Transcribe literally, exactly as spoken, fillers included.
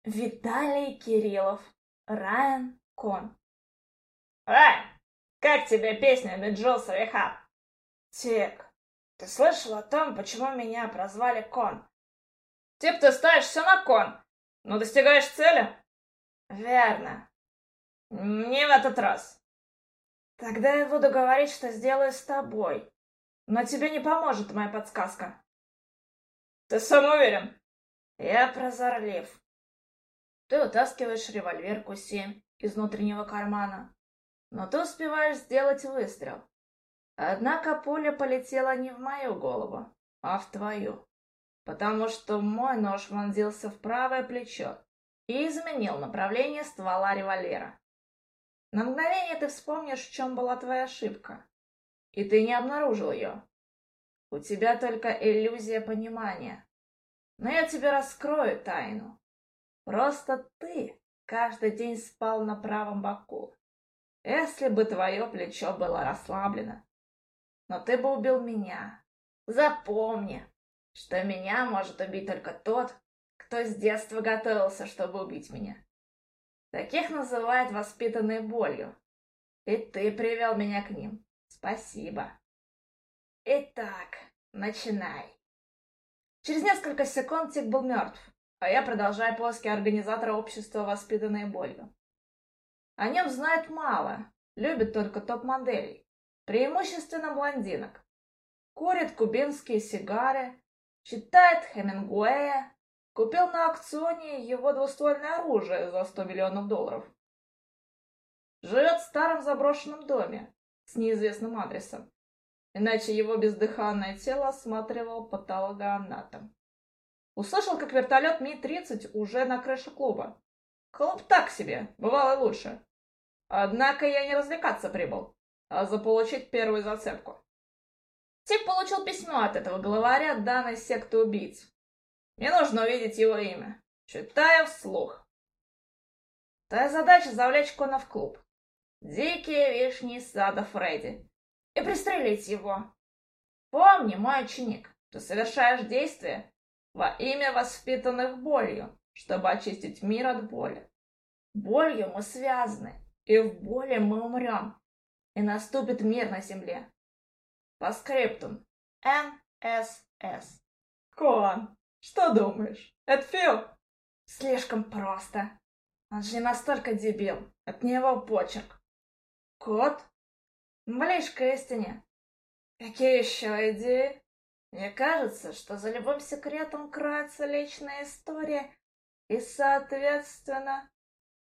Виталий Кириллов, Райан Кон. Эй, как тебе песня Меджоус Рехаб? Тек, ты слышал о том, почему меня прозвали Кон? Тип ты ставишь все на кон, но достигаешь цели? Верно. Не в этот раз. Тогда я буду говорить, что сделаю с тобой. Но тебе не поможет моя подсказка. Ты сам уверен? Я прозорлив. Ты утаскиваешь револьвер Ку семь из внутреннего кармана, но ты успеваешь сделать выстрел. Однако пуля полетела не в мою голову, а в твою, потому что мой нож вонзился в правое плечо и изменил направление ствола револьвера. На мгновение ты вспомнишь, в чем была твоя ошибка, и ты не обнаружил ее. У тебя только иллюзия понимания. Но я тебе раскрою тайну. Просто ты каждый день спал на правом боку, если бы твое плечо было расслаблено. Но ты бы убил меня. Запомни, что меня может убить только тот, кто с детства готовился, чтобы убить меня. Таких называют воспитанной болью. И ты привел меня к ним. Спасибо. Итак, начинай. Через несколько секунд Тик был мертв, а я продолжаю поиски организатора общества «Воспитанной болью». О нем знают мало, любят только топ-моделей, преимущественно блондинок. Курит кубинские сигары, читает Хемингуэя, купил на аукционе его двуствольное оружие за сто миллионов долларов. Живет в старом заброшенном доме с неизвестным адресом, иначе его бездыханное тело осматривал патологоанатом. Услышал, как вертолет Ми тридцать уже на крыше клуба. Клуб так себе, бывало и лучше. Однако я не развлекаться прибыл, а заполучить первую зацепку. Тик получил письмо от этого главаря данной секты убийц. Мне нужно увидеть его имя. Читаю вслух. Твоя задача завлечь Кона в клуб. Дикие вишни из сада Фредди. И пристрелить его. Помни, мой ученик, ты совершаешь действия во имя воспитанных болью, чтобы очистить мир от боли. Болью мы связаны, и в боли мы умрем, и наступит мир на земле. По скриптум. Н С С. Кон, что думаешь? Это Фил? Слишком просто. Он же не настолько дебил. От него почерк. Кот? Ближе к истине. Какие еще идеи? Мне кажется, что за любым секретом кроется личная история и, соответственно,